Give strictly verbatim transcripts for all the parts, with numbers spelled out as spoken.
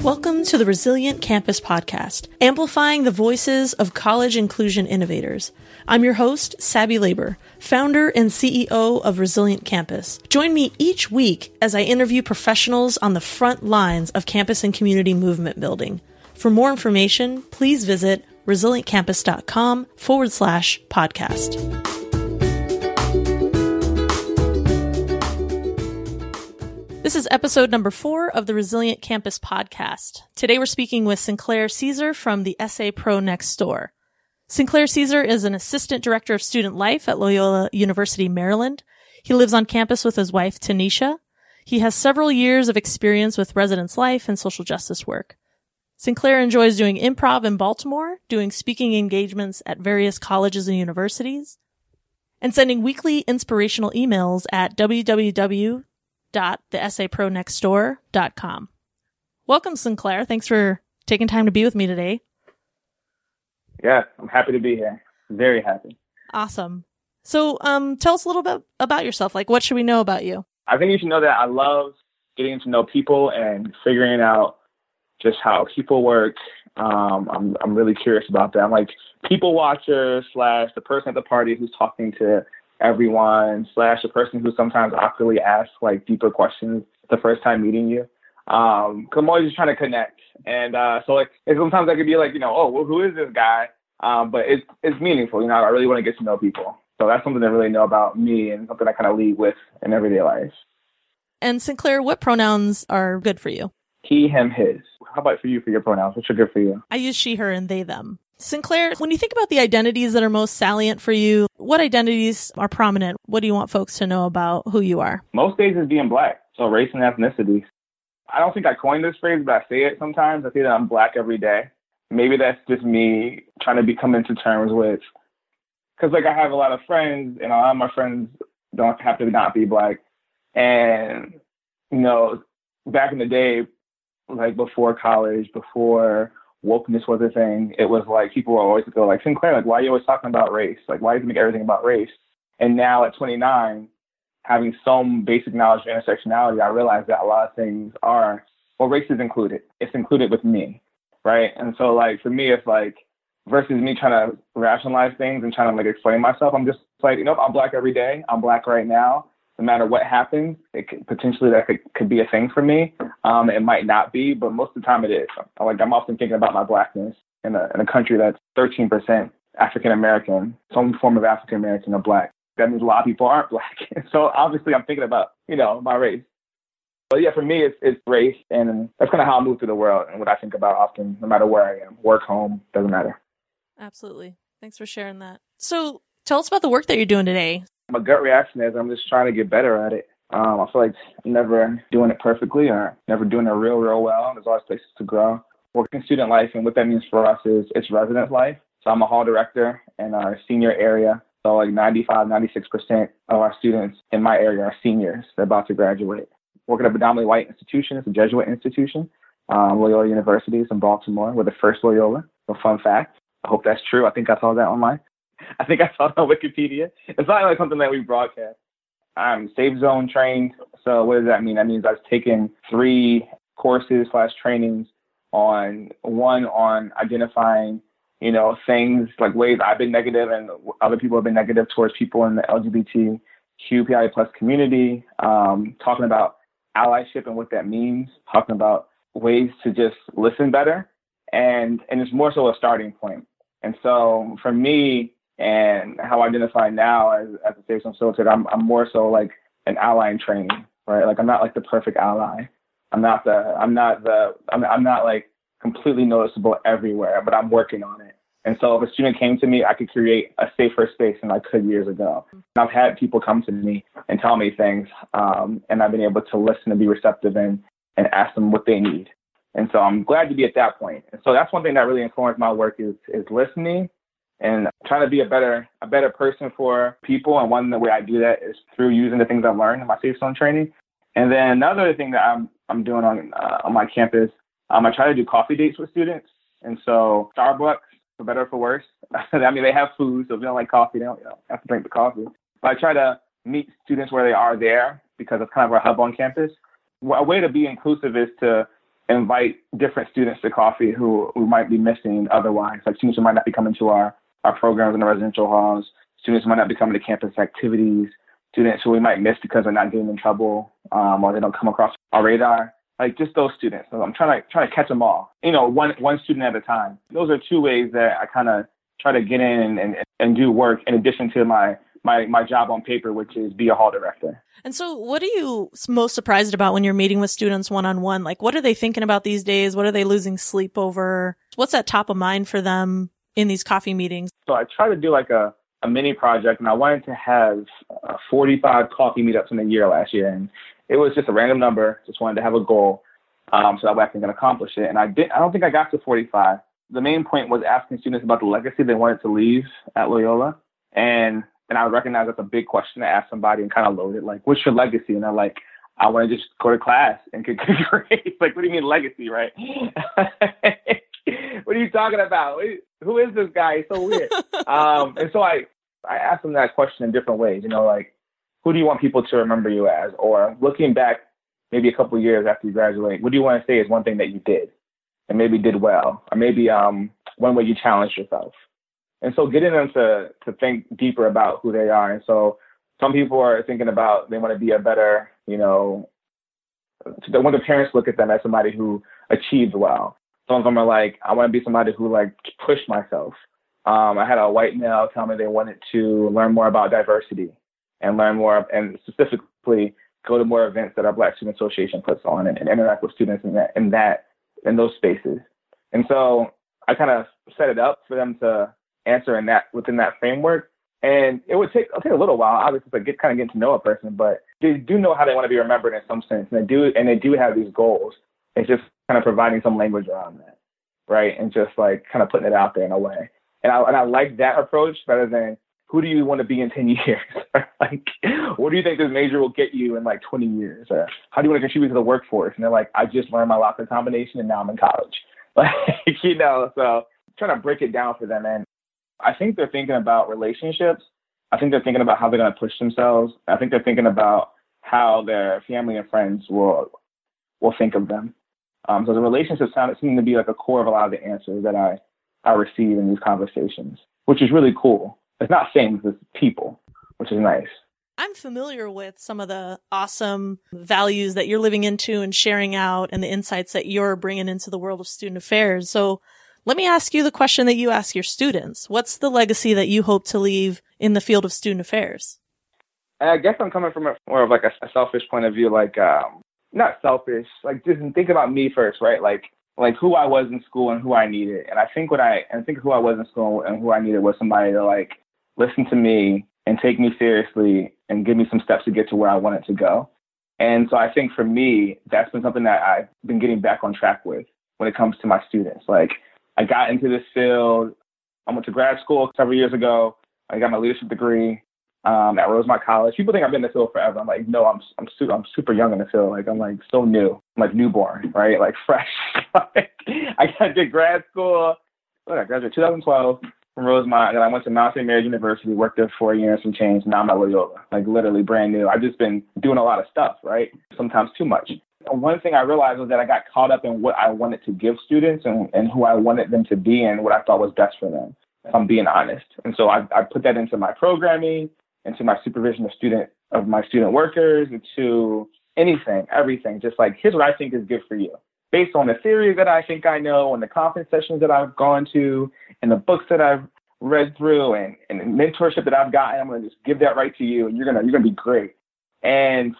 Welcome to the Resilient Campus Podcast, amplifying the voices of college inclusion innovators. I'm your host, Sabby Labor, founder and C E O of Resilient Campus. Join me each week as I interview professionals on the front lines of campus and community movement building. For more information, please visit resilientcampus.com forward slash podcast. This is episode number four of the Resilient Campus podcast. Today we're speaking with Sinclair Caesar from the S A Pro Next Door. Sinclair Caesar is an assistant director of student life at Loyola University, Maryland. He lives on campus with his wife, Tanisha. He has several years of experience with residence life and social justice work. Sinclair enjoys doing improv in Baltimore, doing speaking engagements at various colleges and universities, and sending weekly inspirational emails at w w w dot the s a pro next door dot com. Welcome, Sinclair. Thanks for taking time to be with me today. Yeah, I'm happy to be here. Very happy. Awesome. So um, tell us a little bit about yourself. Like, what should we know about you? I think you should know that I love getting to know people and figuring out just how people work. Um, I'm I'm really curious about that. I'm like people watcher slash the person at the party who's talking to everyone slash the person who sometimes awkwardly asks like deeper questions the first time meeting you. Um, cause I'm always just trying to connect. And, uh, so like, and sometimes I could be like, you know, oh, well, who is this guy? Um, but it's, it's meaningful. You know, I really want to get to know people. So that's something to really know about me and something I kind of lead with in everyday life. And Sinclair, what pronouns are good for you? He, him, his. How about for you, for your pronouns? What's good for you? I use she, her, and they, them. Sinclair, when you think about the identities that are most salient for you, what identities are prominent? What do you want folks to know about who you are? Most days is being Black, so race and ethnicity. I don't think I coined this phrase, but I say it sometimes. I say that I'm Black every day. Maybe that's just me trying to be come into terms with, because like I have a lot of friends, and a lot of my friends don't have to not be Black. And, you know, back in the day, like before college, before wokeness was a thing, it was like people were always go like, Sinclair, like, why are you always talking about race? Like, why do you make everything about race? And now at twenty-nine, having some basic knowledge of intersectionality, I realize that a lot of things are, well, race is included. It's included with me, right? And so, like, for me, it's like, versus me trying to rationalize things and trying to, like, explain myself, I'm just like, you know, I'm Black every day. I'm Black right now. No matter what happens, it could, potentially that could, could be a thing for me. Um, it might not be, but most of the time it is. Like I'm often thinking about my Blackness in a, in a country that's thirteen percent African American, some form of African American or Black. That means a lot of people aren't Black. So obviously I'm thinking about, you know, my race. But yeah, for me, it's, it's race. And that's kind of how I move through the world and what I think about often, no matter where I am, work, home, doesn't matter. Absolutely. Thanks for sharing that. So tell us about the work that you're doing today. My gut reaction is I'm just trying to get better at it. Um, I feel like I'm never doing it perfectly or never doing it real, real well. There's always places to grow. Working student life, and what that means for us is it's residence life. So I'm a hall director in our senior area. So like ninety-five, ninety-six percent of our students in my area are seniors. They're about to graduate. Working at a predominantly white institution. It's a Jesuit institution. Um, Loyola University is in Baltimore. We're the first Loyola. A fun fact. I hope that's true. I think I saw that online. I think I saw it on Wikipedia. It's not like something that we broadcast. I'm Safe Zone trained. So what does that mean? That means I've taken three courses slash trainings on one on identifying, you know, things like ways I've been negative and other people have been negative towards people in the L G B T Q P I A plus community, um, talking about allyship and what that means, talking about ways to just listen better. And, and it's more so a starting point. And so for me, and how I identify now as, as a Safe Zone facilitator, I'm, I'm more so like an ally in training, right? Like I'm not like the perfect ally. I'm not the, I'm not the, I'm, I'm not like completely noticeable everywhere, but I'm working on it. And so if a student came to me, I could create a safer space than I could years ago. And I've had people come to me and tell me things, um, and I've been able to listen and be receptive and, and ask them what they need. And so I'm glad to be at that point. And so that's one thing that really informs my work is, is listening and trying to be a better a better person for people. And one the way I do that is through using the things I've learned in my Safe Zone training. And then another thing that I'm I'm doing on uh, on my campus, um, I try to do coffee dates with students. And so Starbucks, for better or for worse, I mean, they have food, so if you don't like coffee, they don't, you know, have to drink the coffee. But I try to meet students where they are there because it's kind of our hub on campus. A way to be inclusive is to invite different students to coffee who, who might be missing otherwise, like students who might not be coming to our, our programs in the residential halls, students who might not be coming to campus activities, students who we might miss because they're not getting in trouble um, or they don't come across our radar. Like just those students. So I'm trying to trying to catch them all, you know, one one student at a time. Those are two ways that I kind of try to get in and, and, and do work in addition to my, my, my job on paper, which is be a hall director. And so what are you most surprised about when you're meeting with students one-on-one? Like, what are they thinking about these days? What are they losing sleep over? What's at top of mind for them in these coffee meetings? So I try to do like a, a mini project, and I wanted to have uh, forty-five coffee meetups in a year last year. And it was just a random number. Just wanted to have a goal um, so that way I can accomplish it. And I did. I don't think I got to forty-five. The main point was asking students about the legacy they wanted to leave at Loyola. And and I recognize that's a big question to ask somebody and kind of load it. Like, what's your legacy? And they're like, I want to just go to class and get good grades. Like, what do you mean legacy, right? What are you talking about? Who is this guy? He's so weird. um, and so I, I asked them that question in different ways. You know, like, who do you want people to remember you as? Or looking back maybe a couple of years after you graduate, what do you want to say is one thing that you did and maybe did well? Or maybe um, one way you challenged yourself. And so getting them to, to think deeper about who they are. And so some people are thinking about they want to be a better, you know, when the parents look at them as somebody who achieved well. Some of them are like, I want to be somebody who like pushed myself. Um, I had a white male tell me they wanted to learn more about diversity and learn more, and specifically go to more events that our Black Student Association puts on and, and interact with students in that, in that, in those spaces. And so I kind of set it up for them to answer in that, within that framework. And it would take, it'll take a little while, obviously, to get kind of getting to know a person, but they do know how they want to be remembered in some sense. And they do, and they do have these goals. It's just kind of providing some language around that, right? And just like kind of putting it out there in a way. And I, and I like that approach better than who do you want to be in ten years? Like, what do you think this major will get you in like twenty years? Or how do you want to contribute to the workforce? And they're like, I just learned my locker combination and now I'm in college. Like, you know, so trying to break it down for them. And I think they're thinking about relationships. I think they're thinking about how they're going to push themselves. I think they're thinking about how their family and friends will will think of them. Um, so the relationships sound seem to be like a core of a lot of the answers that I, I receive in these conversations, which is really cool. It's not things, it's people, which is nice. I'm familiar with some of the awesome values that you're living into and sharing out and the insights that you're bringing into the world of student affairs. So let me ask you the question that you ask your students. What's the legacy that you hope to leave in the field of student affairs? I guess I'm coming from a, more of like a, a selfish point of view, like um, not selfish, like just think about me first, right? Like like who I was in school and who I needed. And I think what I and think who I was in school and who I needed was somebody to like listen to me and take me seriously and give me some steps to get to where I wanted to go. And so I think for me, that's been something that I've been getting back on track with when it comes to my students. Like I got into this field. I went to grad school several years ago. I got my leadership degree um, at Rosemont College. People think I've been in the field forever. I'm like, no, I'm I'm, su- I'm super young in the field. Like I'm like so new. I'm like newborn, right? Like fresh. Like, I did grad school. What, I graduated two thousand twelve from Rosemont, and I went to Mount Saint Mary's University, worked there for a year and some change. Now I'm at Loyola, like literally brand new. I've just been doing a lot of stuff, right? Sometimes too much. And one thing I realized was that I got caught up in what I wanted to give students and, and who I wanted them to be and what I thought was best for them, if I'm being honest. And so I, I put that into my programming, into my supervision of student of my student workers, into anything, everything. Just like, here's what I think is good for you, based on the theory that I think I know, and the conference sessions that I've gone to, and the books that I've read through, and, and the mentorship that I've gotten. I'm going to just give that right to you, and you're gonna you're gonna be great. And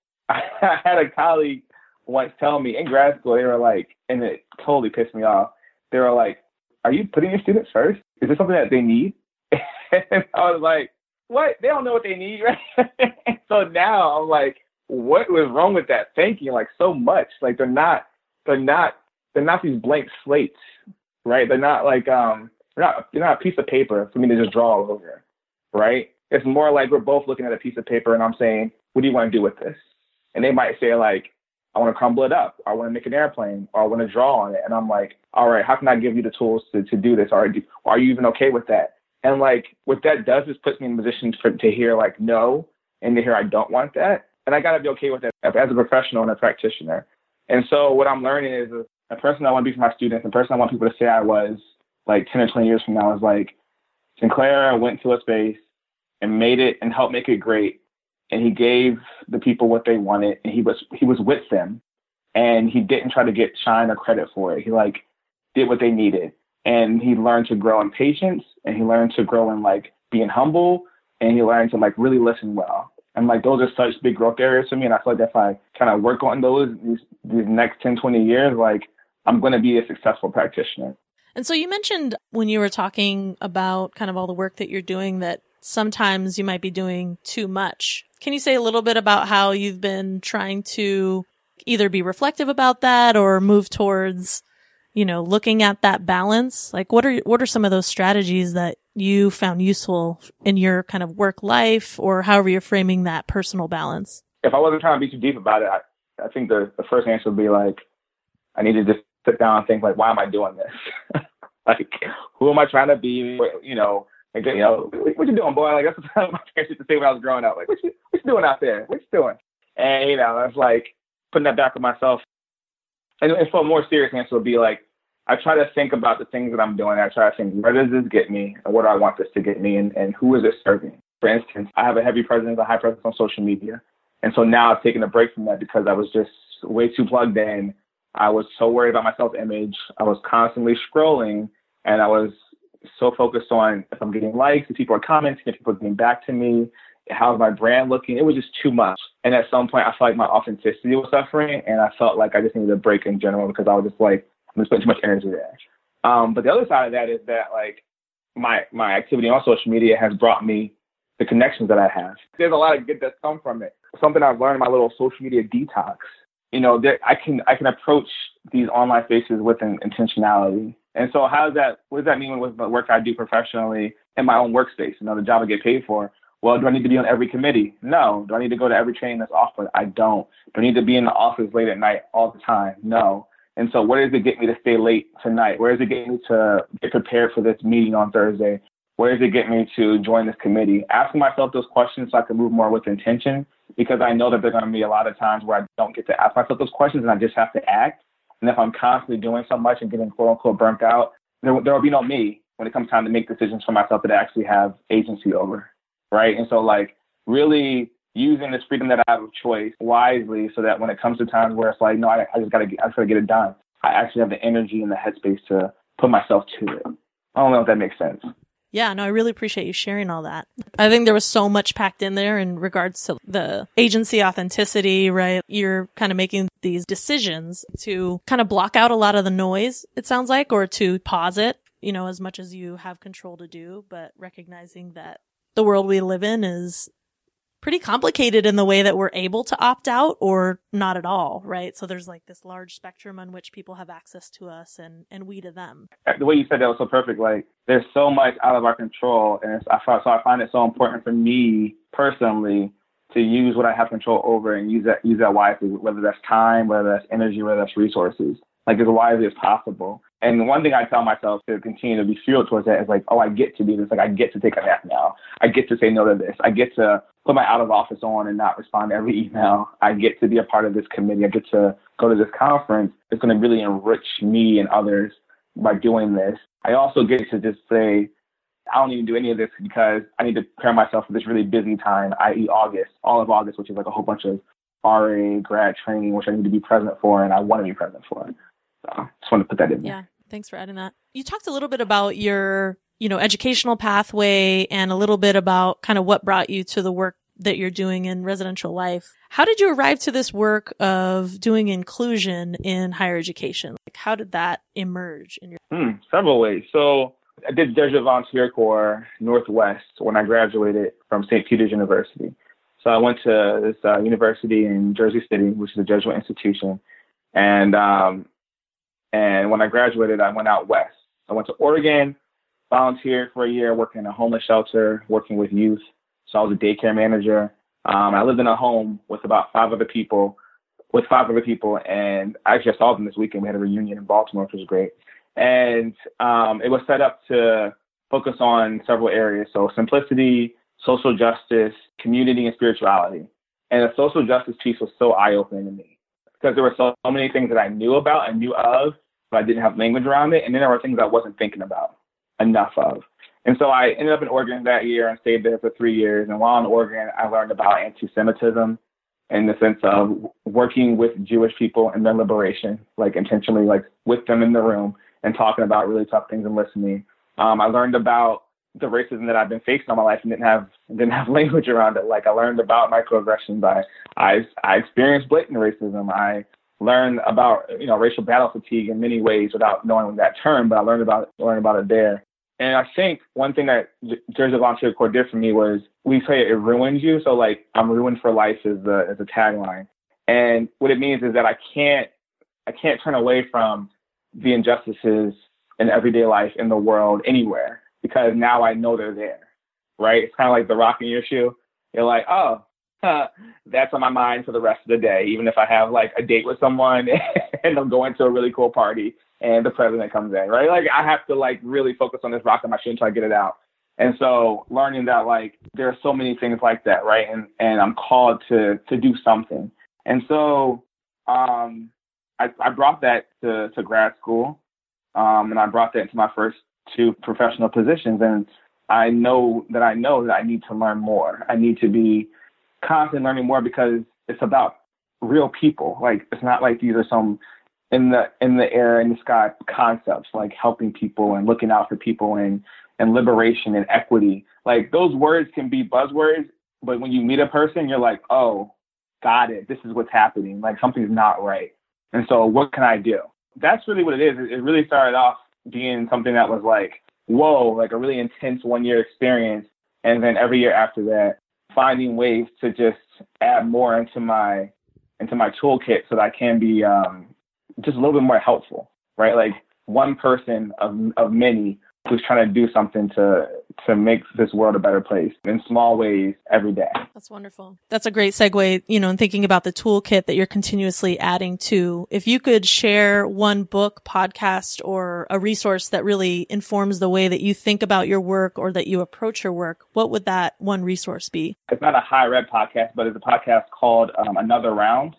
I had a colleague once tell me in grad school, they were like, and it totally pissed me off. They were like, "Are you putting your students first? Is this something that they need?" And I was like, "What? They don't know what they need, right?" So now I'm like, what was wrong with that thinking? Like so much. Like they're not, they're not, they're not these blank slates, right? They're not like, um, they're not, they're not a piece of paper for me to just draw all over, right? It's more like we're both looking at a piece of paper and I'm saying, what do you want to do with this? And they might say like, I want to crumble it up. Or I want to make an airplane, or I want to draw on it. And I'm like, all right, how can I give you the tools to, to do this? Or do, are you even okay with that? And like, what that does is puts me in a position for, to hear like, no, and to hear I don't want that. And I got to be okay with that as a professional and a practitioner. And so what I'm learning is a person I want to be for my students, the person I want people to say I was like ten or twenty years from now is like, Sinclair went to a space and made it and helped make it great. And he gave the people what they wanted, and he was he was with them, and he didn't try to get shine or credit for it. He like did what they needed, and he learned to grow in patience, and he learned to grow in like being humble, and he learned to like really listen well. And like those are such big growth areas for me, and I feel like if I kind of work on those these, these next ten, twenty years, like I'm going to be a successful practitioner. And so you mentioned when you were talking about kind of all the work that you're doing that sometimes you might be doing too much. Can you say a little bit about how you've been trying to either be reflective about that or move towards, you know, looking at that balance? Like what are, what are some of those strategies that you found useful in your kind of work life or however you're framing that personal balance? If I wasn't trying to be too deep about it, I, I think the, the first answer would be like, I need to just sit down and think like, why am I doing this? Like, who am I trying to be? You know, like, you know, what, what you doing, boy? Like, that's what my parents used to say when I was growing up. Like, what you, what you doing out there? What you doing? And, you know, it's like putting that back on myself. And, and for a more serious answer would be like, I try to think about the things that I'm doing. I try to think, where does this get me? And what do I want this to get me? And, and who is it serving? For instance, I have a heavy presence, a high presence on social media. And so now I've taken a break from that because I was just way too plugged in. I was so worried about my self-image. I was constantly scrolling, and I was so focused on if I'm getting likes, if people are commenting, if people are getting back to me, how's my brand looking? It was just too much. And at some point, I felt like my authenticity was suffering, and I felt like I just needed a break in general because I was just like, I'm spending too much energy there. Um, but the other side of that is that like my my activity on social media has brought me the connections that I have. There's a lot of good that's come from it. Something I've learned in my little social media detox. You know, there, I can I can approach these online spaces with an intentionality. And so how does that, what does that mean with the work I do professionally in my own workspace, you know, the job I get paid for? Well, do I need to be on every committee? No. Do I need to go to every training that's offered? I don't. Do I need to be in the office late at night all the time? No. And so where does it get me to stay late tonight? Where does it get me to get prepared for this meeting on Thursday? Where does it get me to join this committee? Asking myself those questions so I can move more with intention, because I know that there are going to be a lot of times where I don't get to ask myself those questions and I just have to act. And if I'm constantly doing so much and getting quote unquote burnt out, there, there will be no me when it comes time to make decisions for myself that I actually have agency over. Right. And so like really using this freedom that I have of choice wisely so that when it comes to times where it's like, no, I, I just got to I just got to get it done, I actually have the energy and the headspace to put myself to it. I don't know if that makes sense. Yeah, no, I really appreciate you sharing all that. I think there was so much packed in there in regards to the agency authenticity, right? You're kind of making these decisions to kind of block out a lot of the noise, it sounds like, or to pause it, you know, as much as you have control to do, but recognizing that the world we live in is pretty complicated in the way that we're able to opt out or not at all, right? So there's like this large spectrum on which people have access to us and, and we to them. The way you said that was so perfect. Like there's so much out of our control. And it's, I, so I find it so important for me personally to use what I have control over and use that, use that wisely, whether that's time, whether that's energy, whether that's resources, like as wisely as possible. And one thing I tell myself to continue to be fueled towards that is like, oh, I get to do this. Like I get to take a nap now. I get to say no to this. I get to put my out of office on and not respond to every email. I get to be a part of this committee. I get to go to this conference. It's going to really enrich me and others by doing this. I also get to just say, I don't even do any of this because I need to prepare myself for this really busy time, that is. August, all of August, which is like a whole bunch of R A grad training, which I need to be present for and I want to be present for. So I just want to put that in there. Yeah. Thanks for adding that. You talked a little bit about your, you know, educational pathway and a little bit about kind of what brought you to the work that you're doing in residential life. How did you arrive to this work of doing inclusion in higher education? Like, how did that emerge in your? Hmm, several ways. So I did Jesuit Volunteer Corps Northwest when I graduated from Saint Peter's University. So I went to this uh, university in Jersey City, which is a Jesuit institution. And, um, And when I graduated, I went out west. I went to Oregon, volunteered for a year, working in a homeless shelter, working with youth. So I was a daycare manager. Um, I lived in a home with about five other people, with five other people. And I actually saw them this weekend. We had a reunion in Baltimore, which was great. And um, it was set up to focus on several areas. So simplicity, social justice, community, and spirituality. And the social justice piece was so eye-opening to me. because there were so, so many things that I knew about and knew of, but I didn't have language around it. And then there were things I wasn't thinking about enough of. And so I ended up in Oregon that year and stayed there for three years. And while in Oregon, I learned about anti-Semitism in the sense of working with Jewish people and their liberation, like intentionally, like with them in the room and talking about really tough things and listening. Um, I learned about the racism that I've been facing all my life and didn't have didn't have language around it. Like I learned about microaggressions. I I I experienced blatant racism. I learned about you know racial battle fatigue in many ways without knowing that term, but I learned about it, learned about it there. And I think one thing that Jersey Volunteer Corps did for me was we say it ruins you. So like I'm ruined for life is the is a tagline. And what it means is that I can't I can't turn away from the injustices in everyday life in the world anywhere because now I know they're there. Right? It's kind of like the rock in your shoe. You're like, oh, huh, that's on my mind for the rest of the day. Even if I have like a date with someone and I'm going to a really cool party and the president comes in, right? Like I have to like really focus on this rock on my shoe until I get it out. And so learning that like there are so many things like that, right? And and I'm called to to do something. And so um, I, I brought that to, to grad school, um, and I brought that into my first two professional positions. And I know that I know that I need to learn more. I need to be constantly learning more because it's about real people. Like it's not like these are some in the in the air, in the sky concepts like helping people and looking out for people and, and liberation and equity. Like those words can be buzzwords, but when you meet a person, you're like, oh, got it. This is what's happening. Like something's not right. And so what can I do? That's really what it is. It really started off being something that was like, whoa, like a really intense one year experience. And then every year after that, finding ways to just add more into my into my toolkit so that I can be um, just a little bit more helpful, right? Like one person of of many who's trying to do something to to make this world a better place in small ways every day. That's wonderful. That's a great segue, you know, in thinking about the toolkit that you're continuously adding to. If you could share one book, podcast, or a resource that really informs the way that you think about your work or that you approach your work, what would that one resource be? It's not a high read podcast, but it's a podcast called um, Another Round.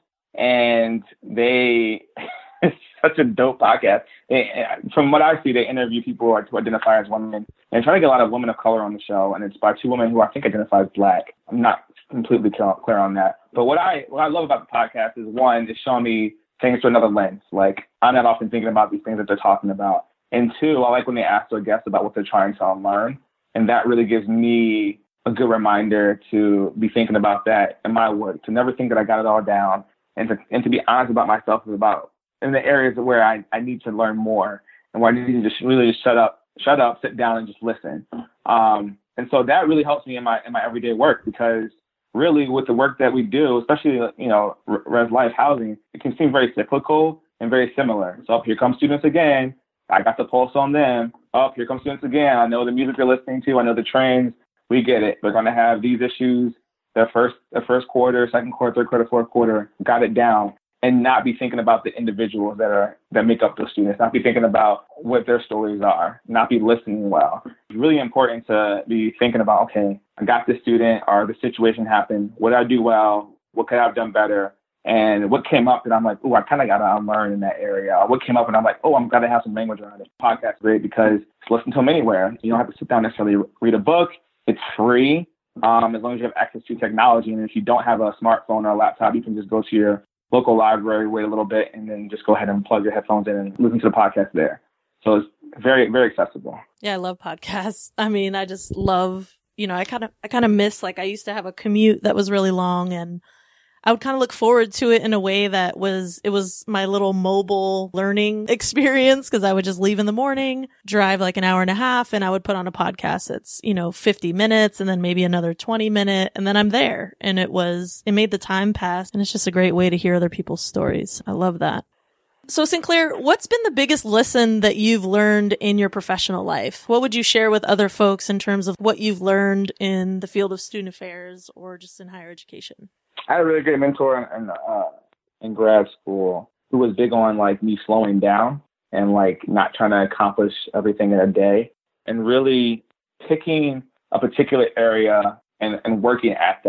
And they... It's such a dope podcast. They, from what I see, they interview people who identify as women and try to get a lot of women of color on the show. And it's by two women who I think identify as Black. I'm not completely clear on that. But what I what I love about the podcast is, one, it's showing me things through another lens. Like, I'm not often thinking about these things that they're talking about. And two, I like when they ask their guests about what they're trying to unlearn. And that really gives me a good reminder to be thinking about that in my work, to never think that I got it all down, and to, and to be honest about myself about in the areas where I, I need to learn more and where I need to just really just shut up, shut up, sit down and just listen. Um, and so that really helps me in my, in my everyday work, because really with the work that we do, especially, you know, res life housing, it can seem very cyclical and very similar. So here come students again. I got the pulse on them. Oh, here come students again. I know the music they're listening to. I know the trends. We get it. They're going to have these issues. Their first, their first quarter, second quarter, third quarter, fourth quarter, got it down. And not be thinking about the individuals that are that make up those students, not be thinking about what their stories are, not be listening well. It's really important to be thinking about, okay, I got this student or the situation happened. What did I do well? What could I have done better? And what came up and I'm like, oh, I kind of got to unlearn in that area. Or what came up and I'm like, oh, I'm got to have some language around it. Podcast is great because it's listen to them anywhere. You don't have to sit down necessarily read a book. It's free um, as long as you have access to technology. And if you don't have a smartphone or a laptop, you can just go to your local library, wait a little bit, and then just go ahead and plug your headphones in and listen to the podcast there. So it's very, very accessible. Yeah, I love podcasts. I mean, I just love, you know, I kind of, I kind of miss, like I used to have a commute that was really long, and I would kind of look forward to it in a way that was, it was my little mobile learning experience, because I would just leave in the morning, drive like an hour and a half, and I would put on a podcast that's, you know, fifty minutes and then maybe another twenty minute, and then I'm there. And it was, it made the time pass, and it's just a great way to hear other people's stories. I love that. So Sinclair, what's been the biggest lesson that you've learned in your professional life? What would you share with other folks in terms of what you've learned in the field of student affairs or just in higher education? I had a really great mentor in, in, uh, in grad school who was big on like me slowing down and like not trying to accomplish everything in a day, and really picking a particular area and, and working at that.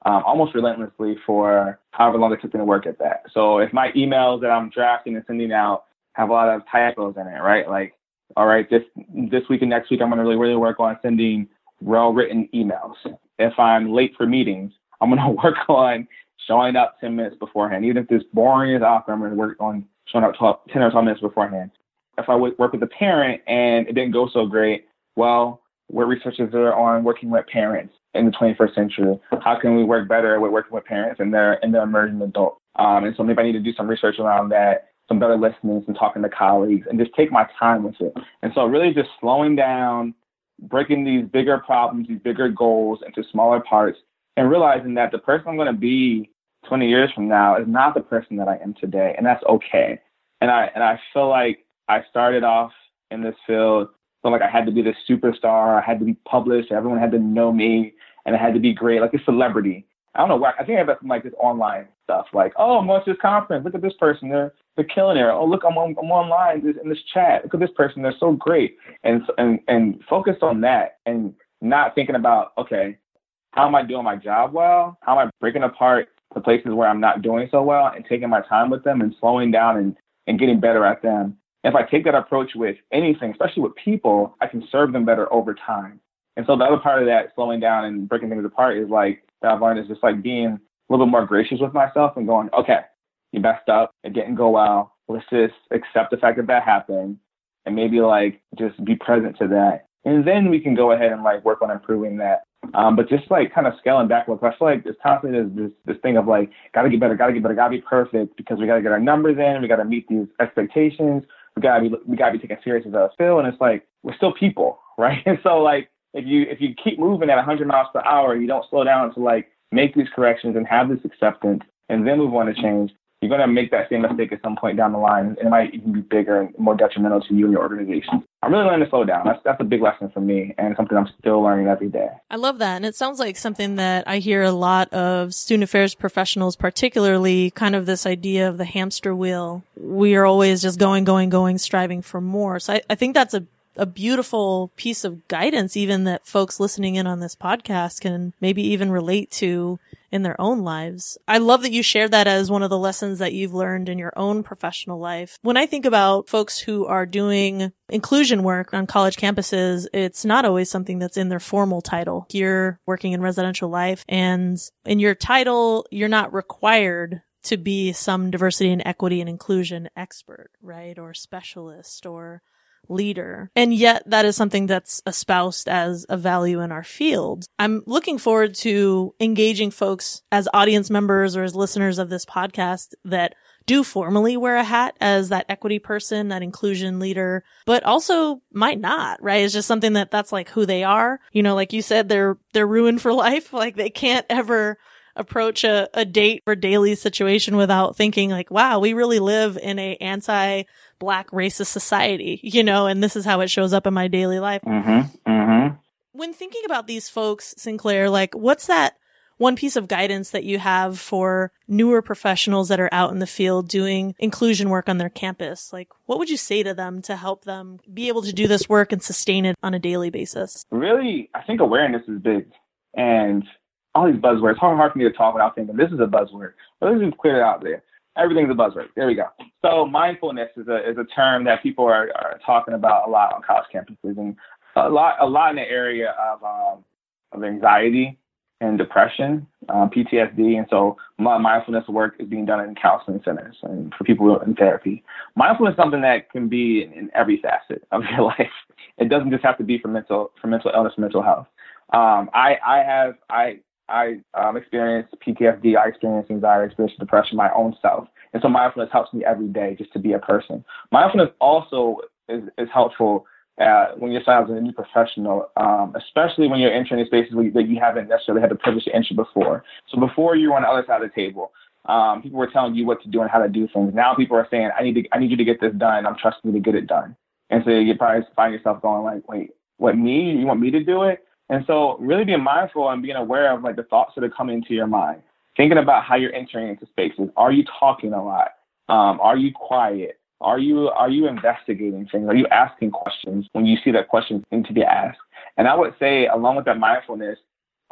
um, almost relentlessly for however long it took me to work at that. So if my emails that I'm drafting and sending out have a lot of typos in it, right? Like, all right, this this week and next week, I'm going to really, really work on sending well-written emails. If I'm late for meetings, I'm going to work on showing up ten minutes beforehand. Even if it's boring as often, I'm going to work on showing up twelve, ten or twelve minutes beforehand. If I work with a parent and it didn't go so great, well, we're researchers that are on working with parents in the twenty-first century. How can we work better with working with parents and their and their emerging adults? Um, and so maybe I need to do some research around that, some better listening, some talking to colleagues, and just take my time with it. And so really just slowing down, breaking these bigger problems, these bigger goals into smaller parts, and realizing that the person I'm going to be twenty years from now is not the person that I am today, and that's okay. And I and I feel like I started off in this field, felt like I had to be this superstar, I had to be published, everyone had to know me, and it had to be great, like a celebrity. I don't know why. I think I got some like this online stuff, like, oh, I'm going to this conference. Look at this person. They're they're killing it. Oh, look, I'm on, I'm online in this chat. Look at this person. They're so great. And and and focus on that and not thinking about, okay, how am I doing my job well? How am I breaking apart the places where I'm not doing so well and taking my time with them and slowing down and, and getting better at them? If I take that approach with anything, especially with people, I can serve them better over time. And so the other part of that, slowing down and breaking things apart, is like, that I've learned is just like being a little bit more gracious with myself and going, okay, you messed up. It didn't go well. Let's just accept the fact that that happened and maybe like just be present to that. And then we can go ahead and like work on improving that. Um, but just like kind of scaling back, because I feel like it's constantly this, this, this thing of like, got to get better, got to get better, got to be perfect because we got to get our numbers in. We got to meet these expectations. We got to be, we got to be taken serious as a field. And it's like, we're still people, right? And so like, if you, if you keep moving at one hundred miles per hour, you don't slow down to like make these corrections and have this acceptance and then move on to change, you're going to make that same mistake at some point down the line. And it might even be bigger and more detrimental to you and your organization. I'm really learning to slow down. That's that's a big lesson for me and something I'm still learning every day. I love that. And it sounds like something that I hear a lot of student affairs professionals, particularly kind of this idea of the hamster wheel. We are always just going, going, going, striving for more. So I, I think that's a a beautiful piece of guidance, even that folks listening in on this podcast can maybe even relate to in their own lives. I love that you shared that as one of the lessons that you've learned in your own professional life. When I think about folks who are doing inclusion work on college campuses, it's not always something that's in their formal title. You're working in residential life, and in your title, you're not required to be some diversity and equity and inclusion expert, right? Or specialist or leader. And yet that is something that's espoused as a value in our field. I'm looking forward to engaging folks as audience members or as listeners of this podcast that do formally wear a hat as that equity person, that inclusion leader, but also might not, right? It's just something that that's like who they are. You know, like you said, they're, they're ruined for life. Like they can't ever approach a, a date or daily situation without thinking like, wow, we really live in a anti-Black racist society, you know, and this is how it shows up in my daily life. Mm-hmm. Mm-hmm. When thinking about these folks, Sinclair, like what's that one piece of guidance that you have for newer professionals that are out in the field doing inclusion work on their campus? Like, what would you say to them to help them be able to do this work and sustain it on a daily basis? Really, I think awareness is big. And all these buzzwords, hard, hard for me to talk without thinking this is a buzzword. But let's just clear it out there. Everything's a buzzword. There we go. So mindfulness is a is a term that people are, are talking about a lot on college campuses, and a lot a lot in the area of um, of anxiety and depression, um, P T S D, and so mindfulness work is being done in counseling centers and for people in therapy. Mindfulness is something that can be in, in every facet of your life. It doesn't just have to be for mental for mental illness, mental health. Um, I I have I. I um, experienced P T S D, I experienced anxiety, I experienced depression my own self. And so mindfulness helps me every day just to be a person. Mindfulness also is, is helpful uh, when you're starting as a new professional, um, especially when you're entering in spaces where you, that you haven't necessarily had the privilege to enter before. So before you were on the other side of the table, um, people were telling you what to do and how to do things. Now people are saying, I need to, I need you to get this done. I'm trusting you to get it done. And so you probably find yourself going like, wait, what, me? You want me to do it? And so really being mindful and being aware of like the thoughts that are coming into your mind, thinking about how you're entering into spaces. Are you talking a lot? Um, are you quiet? Are you are you investigating things? Are you asking questions when you see that question need to be asked? And I would say along with that mindfulness,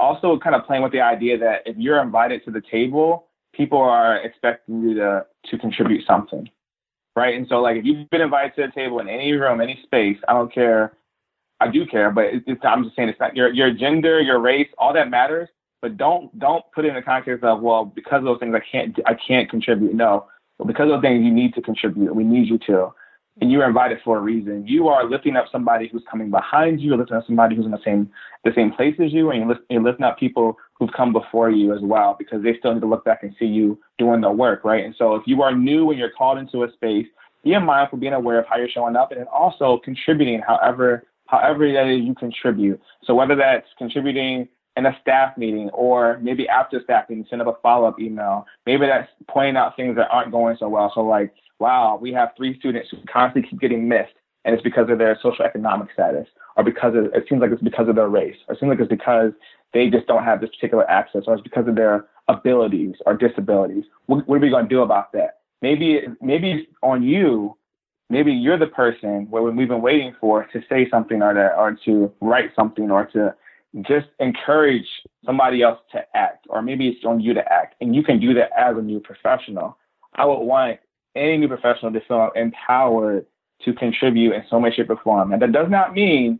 also kind of playing with the idea that if you're invited to the table, people are expecting you to, to contribute something, right? And so, like, if you've been invited to the table in any room, any space, I don't care. I do care, but it, it's, I'm just saying it's not your your gender, your race, all that matters. But don't don't put it in the context of, well, because of those things, I can't I can't contribute. No, well, because of those things, you need to contribute. We need you to, and you are invited for a reason. You are lifting up somebody who's coming behind you. You're lifting up somebody who's in the same the same place as you, and you're, lift, you're lifting up people who've come before you as well, because they still need to look back and see you doing the work, right? And so, if you are new and you're called into a space, be mindful, being aware of how you're showing up, and then also contributing however. However that is you contribute. So whether that's contributing in a staff meeting, or maybe after staff meeting, send up a follow-up email. Maybe that's pointing out things that aren't going so well. So like, wow, we have three students who constantly keep getting missed, and it's because of their socioeconomic status, or because of, it seems like it's because of their race, or it seems like it's because they just don't have this particular access, or it's because of their abilities or disabilities. What, what are we going to do about that? Maybe, maybe it's on you. Maybe you're the person where we've been waiting for to say something, or to, or to write something, or to just encourage somebody else to act, or maybe it's on you to act, and you can do that as a new professional. I would want any new professional to feel empowered to contribute in some way, shape, or form. And that does not mean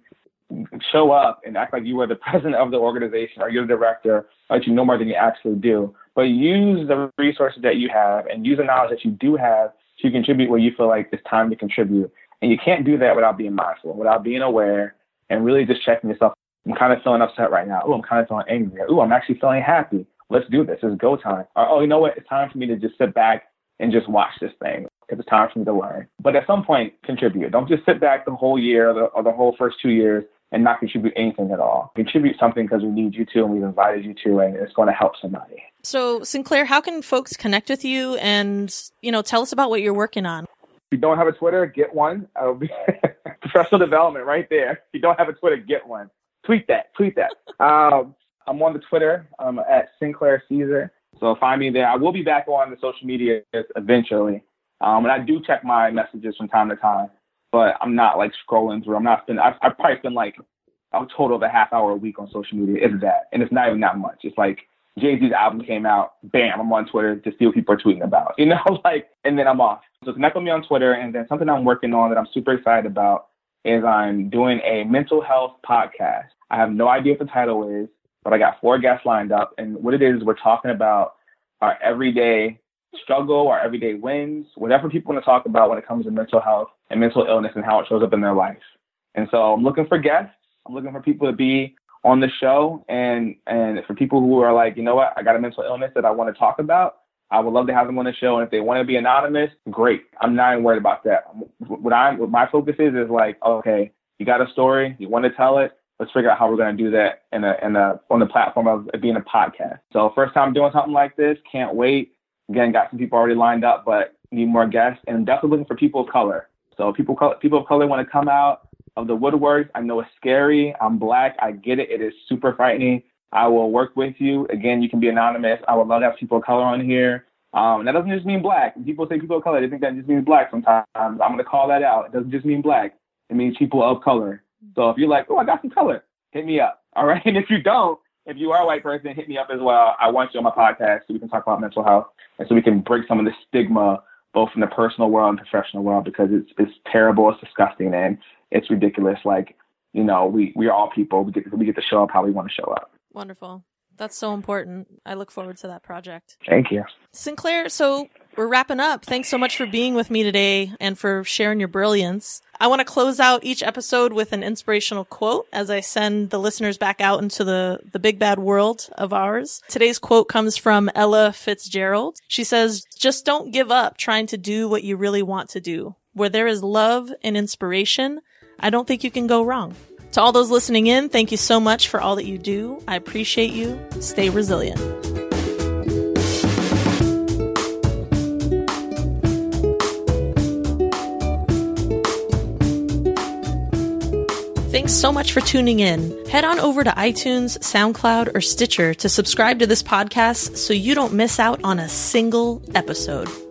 show up and act like you are the president of the organization, or you're the director, or that you know more than you actually do. But use the resources that you have, and use the knowledge that you do have to contribute where you feel like it's time to contribute. And you can't do that without being mindful, without being aware, and really just checking yourself. I'm kind of feeling upset right now. Oh, I'm kind of feeling angry. Oh, I'm actually feeling happy. Let's do this. It's go time. Or, oh, you know what? It's time for me to just sit back and just watch this thing, because it's time for me to learn. But at some point, contribute. Don't just sit back the whole year, or the, or the whole first two years and not contribute anything at all. Contribute something because we need you to, and we've invited you to, and it's going to help somebody. So, Sinclair, how can folks connect with you, and, you know, tell us about what you're working on? If you don't have a Twitter, get one. I'll be professional development right there. If you don't have a Twitter, get one. Tweet that. Tweet that. um, I'm on the Twitter um, at Sinclair Caesar. So find me there. I will be back on the social media eventually. Um, and I do check my messages from time to time, but I'm not like scrolling through. I'm not spending, I've, I've probably spent like a total of a half hour a week on social media. It's that. And it's not even that much. It's like Jay-Z's album came out. Bam, I'm on Twitter to see what people are tweeting about, you know, like, and then I'm off. So connect with me on Twitter. And then something I'm working on that I'm super excited about is I'm doing a mental health podcast. I have no idea what the title is, but I got four guests lined up. And what it is, we're talking about our everyday struggle, our everyday wins, whatever people want to talk about when it comes to mental health and mental illness and how it shows up in their life. And so I'm looking for guests. I'm looking for people to be on the show. And, and for people who are like, you know what, I got a mental illness that I want to talk about, I would love to have them on the show. And if they want to be anonymous, great. I'm not even worried about that. What I'm, what my focus is, is like, okay, you got a story, you want to tell it, let's figure out how we're going to do that in a, in a, on the platform of it being a podcast. So first time doing something like this, can't wait. Again, got some people already lined up, but need more guests, and definitely looking for people of color. So people, people of color want to come out of the woodworks. I know it's scary. I'm Black. I get it. It is super frightening. I will work with you. Again, you can be anonymous. I would love to have people of color on here. Um, that doesn't just mean Black. When people say people of color, they think that just means Black sometimes. I'm going to call that out. It doesn't just mean Black. It means people of color. So if you're like, oh, I got some color, hit me up. All right. And if you don't, if you are a white person, hit me up as well. I want you on my podcast so we can talk about mental health, and so we can break some of the stigma, both in the personal world and professional world, because it's it's terrible, it's disgusting, and it's ridiculous. Like, you know, we, we are all people. We get, we get to show up how we want to show up. Wonderful. That's so important. I look forward to that project. Thank you. Sinclair, so we're wrapping up. Thanks so much for being with me today and for sharing your brilliance. I want to close out each episode with an inspirational quote as I send the listeners back out into the, the big bad world of ours. Today's quote comes from Ella Fitzgerald. She says, "Just don't give up trying to do what you really want to do. Where there is love and inspiration, I don't think you can go wrong." To all those listening in, thank you so much for all that you do. I appreciate you. Stay resilient. Thanks so much for tuning in. Head on over to iTunes, SoundCloud, or Stitcher to subscribe to this podcast so you don't miss out on a single episode.